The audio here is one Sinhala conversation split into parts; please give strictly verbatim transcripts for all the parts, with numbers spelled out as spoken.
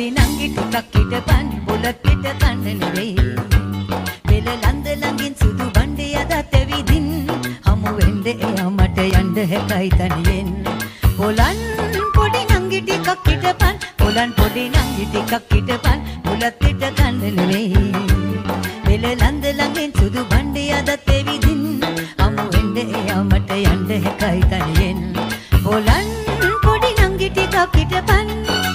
පොඩි නංගි ටිකක් හිටපන් බුලත් පිට කන්න නෙවෙයි වෙල ලන්ද ළඟින් සුදු බණ්ඩේ අදත් ඇවිදින් හමු වෙන්න එයා මට යන්න හැකයි තනියෙන් පොලන් පොඩි නංගි ටිකක් හිටපන් පොලන් පොඩි නංගි ටිකක් හිටපන් බුලත් පිට කන්න නෙවෙයි වෙල ලන්ද ළඟින් සුදු බණ්ඩේ අදත් ඇවිදින් හමු වෙන්න එයා මට යන්න හැකයි තනියෙන් පොලන් පොඩි නංගි ටිකක් හිටපන්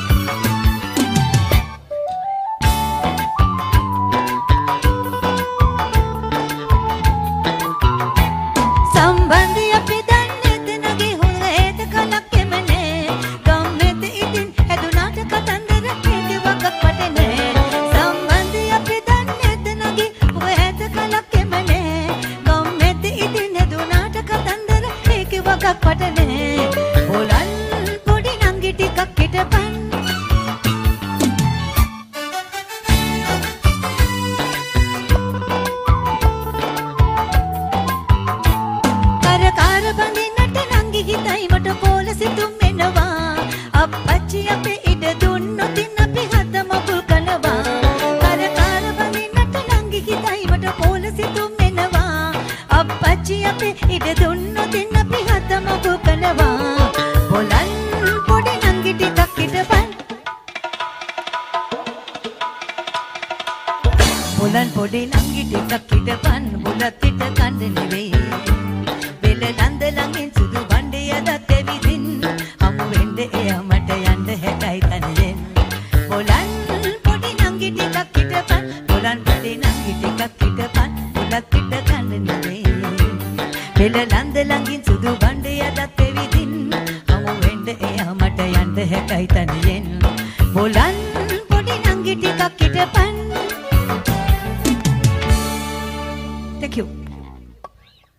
පොලන් පොඩි නංගි ටිකක් හිටපන් බුලත් පිට කන්න නෙවෙයි වෙල ලන්ද ළඟින් සුදු බණ්ඩේ අදත් ඇවිදින් හමු වෙන්න එයා මට යන්න හැකයි තනියෙන් පොලන් පොඩි නංගි ටිකක් හිටපන් පොලන් පොඩි නංගි ටිකක් හිටපන් බුලත් පිට කන්න නෙවෙයි වෙල ලන්ද ළඟින් සුදු බණ්ඩේ අදත් ඇවිදින් හමු වෙන්න එයා මට යන්න හැකයි තනියෙන් පොලන් පොඩි නංගි ටිකක් හිටපන් Thank you.